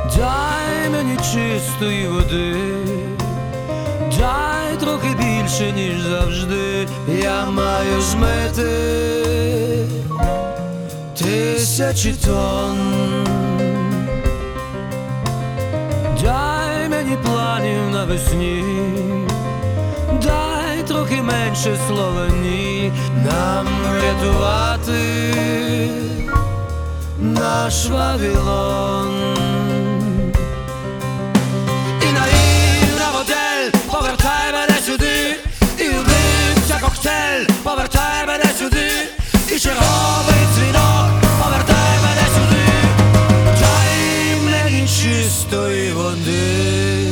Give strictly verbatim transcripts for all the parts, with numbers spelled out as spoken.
дай мені чистої води, дай трохи більше, ніж завжди. Я маю змити тисячі тонн. Дай мені планів навесні, дай трохи менше слова ні. Нам врятувати наш Вавилон. І наївна модель, повертай мене сюди, і вбивця коктейль, повертай мене сюди, і черговий дзвінок, повертай мене сюди, дай мені чистої води.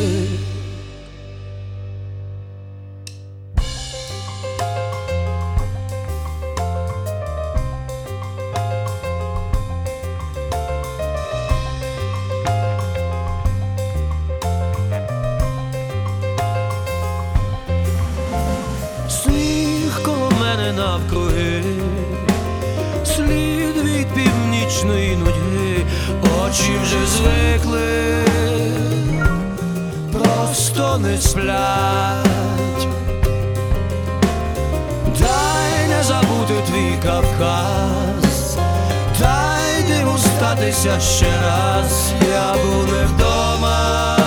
Сніг коло мене навкруги, слід від північної нудьги. Очі вже звикли, просто не сплять. Дай не забути твій Кавказ, дай диву статися ще раз. Я був не вдома,